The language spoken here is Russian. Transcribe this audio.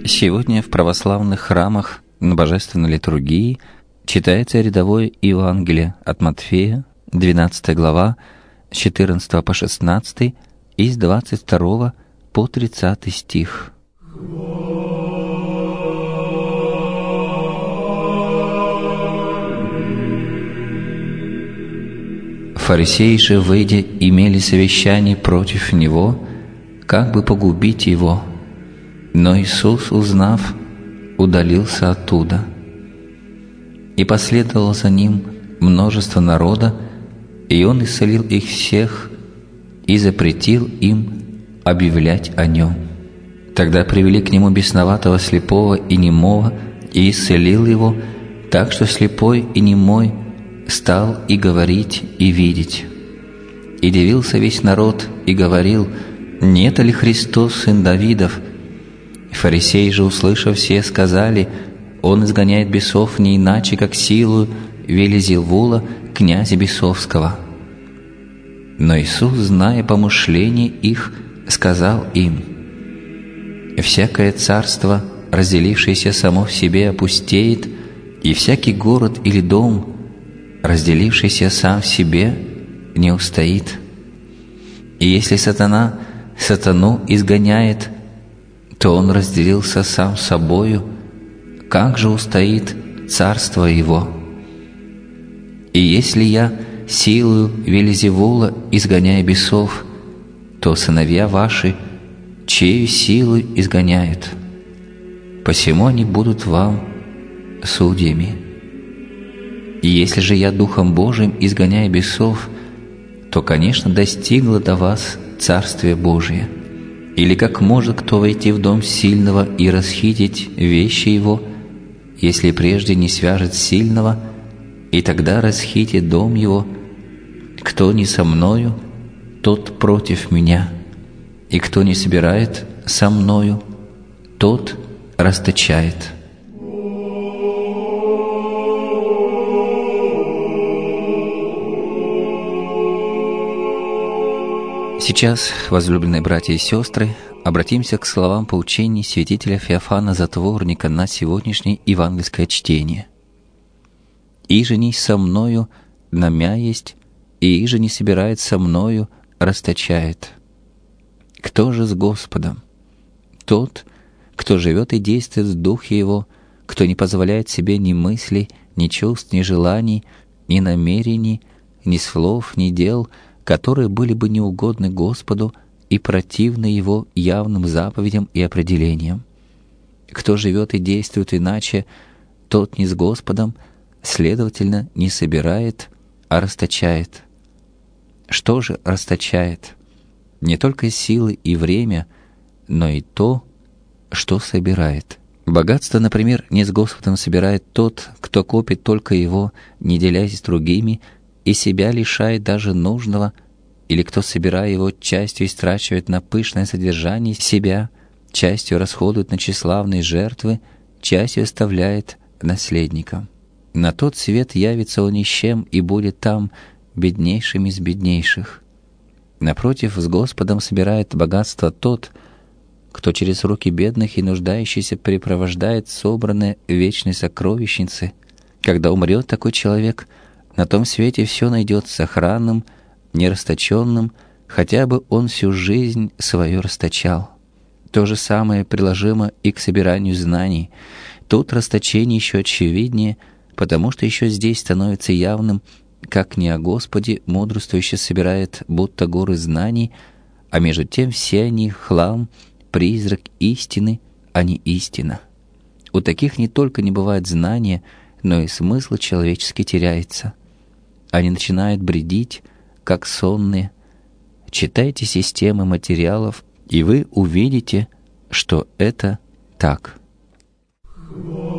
Сегодня в православных храмах на Божественной литургии читается рядовое Евангелие от Матфея, 12 глава, с 14 по 16 и с 22 по 30 стих. Фарисеи же, выйдя, имели совещание против Него, как бы погубить Его. Но Иисус, узнав, удалился оттуда. И последовало за Ним множество народа, и Он исцелил их всех и запретил им объявлять о Нем. Тогда привели к Нему бесноватого, слепого и немого, и исцелил его, так что слепой и немой стал и говорить, и видеть. И дивился весь народ, и говорил: «Не это ли Христос, сын Давидов?» Фарисеи же, услышав, все сказали: «Он изгоняет бесов не иначе, как силою Вельзевула, князя бесовского». Но Иисус, зная помышления их, сказал им: «Всякое царство, разделившееся само в себе, опустеет, и всякий город или дом, разделившийся сам в себе, не устоит. И если сатана сатану изгоняет, то он разделился сам собою, как же устоит царство его? И если я силою Вельзевула изгоняю бесов, то сыновья ваши чею силой изгоняют, посему они будут вам судьями. И если же я Духом Божиим изгоняю бесов, то, конечно, достигло до вас Царствие Божие. Или как может кто войти в дом сильного и расхитить вещи его, если прежде не свяжет сильного, и тогда расхитит дом его? Кто не со мною, тот против меня, и кто не собирает со мною, тот расточает». Сейчас, возлюбленные братья и сестры, обратимся к словам поучений святителя Феофана Затворника на сегодняшнее евангельское чтение. «Иже не со мною намя есть, и иже не собирает со мною, расточает. Кто же с Господом? Тот, кто живет и действует в Духе Его, кто не позволяет себе ни мыслей, ни чувств, ни желаний, ни намерений, ни слов, ни дел, которые были бы неугодны Господу и противны Его явным заповедям и определениям. Кто живет и действует иначе, тот не с Господом, следовательно, не собирает, а расточает. Что же расточает? Не только силы и время, но и то, что собирает. Богатство, например, не с Господом собирает тот, кто копит только его, не делясь с другими, и себя лишает даже нужного, или кто, собирая его, частью истрачивает на пышное содержание себя, частью расходует на тщеславные жертвы, частью оставляет наследникам. На тот свет явится он ни с чем и будет там беднейшим из беднейших. Напротив, с Господом собирает богатство тот, кто через руки бедных и нуждающихся препровождает собранные в вечной сокровищнице. Когда умрет такой человек, на том свете все найдется сохранным, нерасточенным, хотя бы он всю жизнь свою расточал. То же самое приложимо и к собиранию знаний. Тут расточение еще очевиднее, потому что еще здесь становится явным, как не о Господе мудрствующий собирает будто горы знаний, а между тем все они хлам, призрак истины, а не истина. У таких не только не бывает знания, но и смысл человеческий теряется. Они начинают бредить, как сонные. Читайте системы материалов, и вы увидите, что это так.